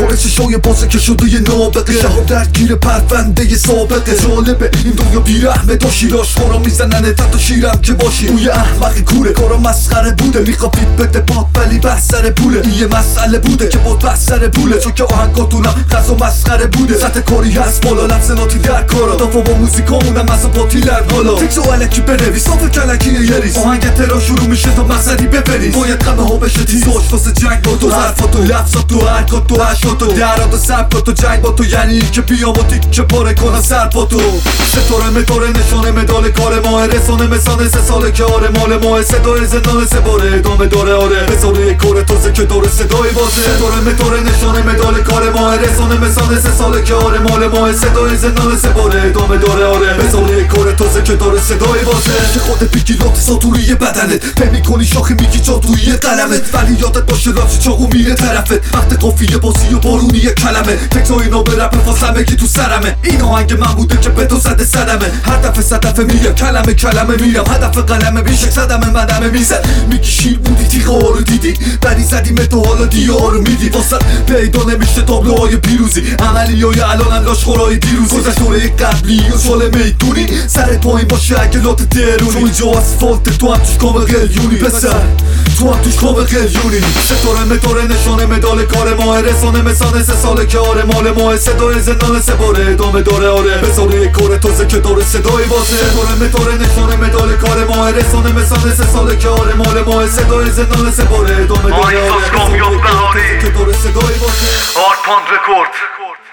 دوره چشای بازه که شده یه نابغه شهاب درگیر پرونده سابقه جالبه این دنیا بیرحمه تا شیراش خورا میزننه تا شیرم که باشی اوی احمق کوره کارا مسخره بوده میخواد بیت بده باد ولی بحث سر پوله این یه مسئله بوده که بود بحث سر پوله چون که آهنگاتونم غذا مسخره بوده سطح کاری هست بالا لفظناتی در کارا دافا با موزیکامونم از باطیلن حالا تکس و علکی بنویس صاف کلکی یه ریز آهنگ ترا شروع میشه تا مقصدی ببریز باید غمه ها بشه تیزاش واسه جنگ با تو حرفات و لفظات تو حرکات تو عشقات و درات و سبکات و جنگ با تو یعنی این که بیام و تیکه پاره کنم سر با تو ستاره مداره نشانه مدال کار ماه رسانه مسانه 3 ساله که آره مال ماه صدای زندان 3 باره ادامه داره آره بذاره کار تازه که داره صدای بازه ستاره مداره نشانه مدال کار ماه رسانه مسانه 3 ساله که آره مال ماه صدای زندان 3 باره ادامه داره آره بذاره کار تازه که داره صدای بازه که خودت بگی لات ساتوری بدنت پی میکنی شاخه میگی جادویی قلمت ولی یادت باشه رفت چاقو میره طرفت وقت قافیه بازی و بارونی کلمه تکسای نام رپ فاصله کی تو سرمه این آهنگ من بوده که به تو زده صدمه هر دفعه صدفه میگم کلمه میرم هدف قلمه بیشک صدمه مدمه میزد میگی شیر بودی تیغه ها رو دیدی بری زدیم تو حالا دیار رو میدی واسه پیدا نمیشه تابلوهای پیروزی عملی های الانم لاشخورای دیروز گذشت دوره قبلی و سال میدونی سرت پایین باشه اگه لات درونی چون اینجا اسفالت تو هم توش کام قلیونی پسر تو هم توش کام قلیونی ستاره مداره نشانه مدال کار ماه رسانه مسانه 3 ساله که آره مال ماه صدای زندان 3 باره ادامه داره آره بذاره کار تازه که داره صدای بازه ستاره مداره نشانه مدال کار ماه رسانه مسانه 3 ساله که آره مال ماه صدای زندان 3 باره ادامه داره آره بذاره کار تازه که داره صدای بازه آرپاند رکورد